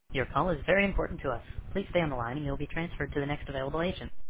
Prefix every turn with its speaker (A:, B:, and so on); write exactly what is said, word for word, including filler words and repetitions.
A: Your call is very important to us. Please stay on the line and you'll be transferred to the next available agent.